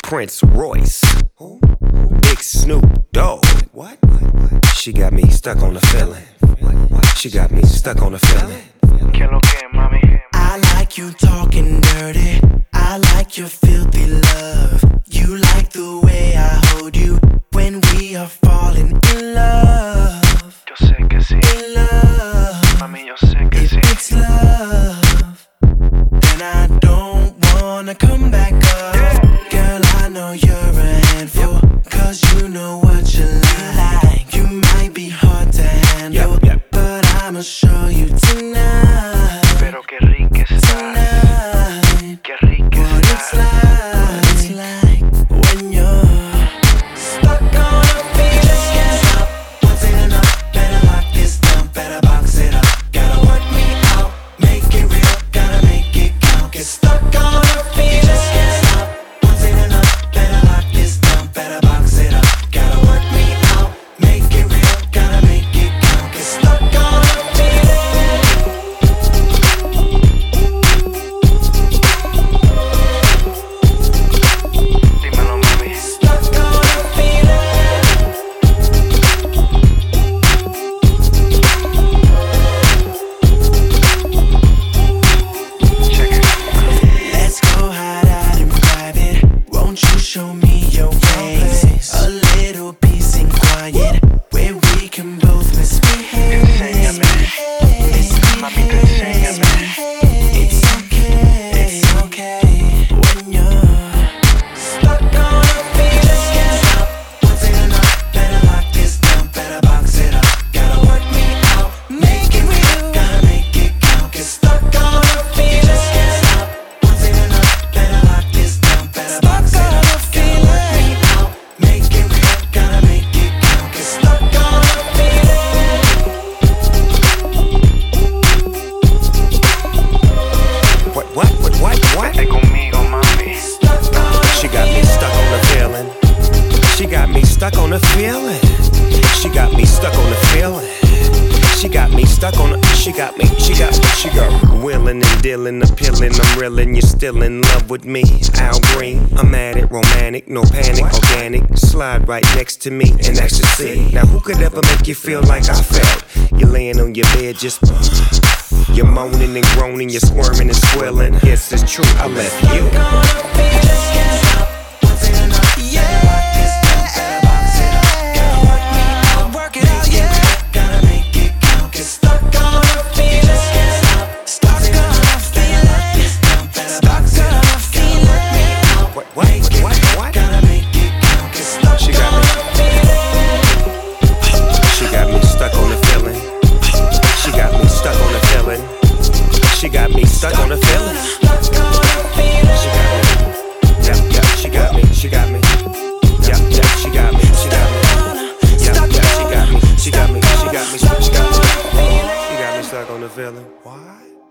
Prince Royce, Big Snoop Dogg. She got me stuck on the feeling. She got me stuck on the feeling. I like you talking dirty. I like your filthy love. You like the way I hold you when we are falling in love. Yo sé que sí. In love. Mami, yo sé que If sí. it's love, then I don't wanna come back up. Girl, I know you're a handful, cause you know what you like. You might be hard to handle, but I'ma show you tonight. Pero qué rica estás. Tonight, Qué rica what it's estás. like when you're stuck on a feeling. Once ain't enough, better lock this down, better box it up. Gotta work me out, make it real, gotta make it count. Get stuck on a feeling. Once ain't enough, better lock this down, better box it up. Gotta work me out, make it real, gotta make it count. Get stuck on a feeling. Dímelo, mami. Stuck on a feeling. Check it. Let's go hide out in private. Won't you show me your ways? A little peace and quiet where we can both misbehave. Enséñame. Mamita, enséñame. It's okay when you're stuck on a feeling. Once ain't enough, better lock this down, better box it up. Gotta work me out, make it real, gotta make it count. Get stuck on a feeling. Once ain't enough, better lock this down, better box it up. Gotta work me out, make it real, gotta make it count. Get stuck on a feeling. What? Vete conmigo, mami. She got me stuck on the feeling. She got me stuck on the feeling. She got me stuck on the feeling. She got me stuck on the. She got willing and dealing, appealing. I'm reeling. You're still in love with me. Al Green, I'm at it, romantic, no panic, organic. Slide right next to me in ecstasy. Now who could ever make you feel like I felt? You're laying on your bed just. You're moaning and groaning, you're squirming and squealing. Yes, it's true, I left you. What? She got me stuck on the feeling. She got me stuck on the feeling. She got me stuck on the feeling. She got me. She got me. Yeah, she got me. She got me. Yeah, she got me. She got me. She got me. She got me. She got me stuck on the feeling. Why?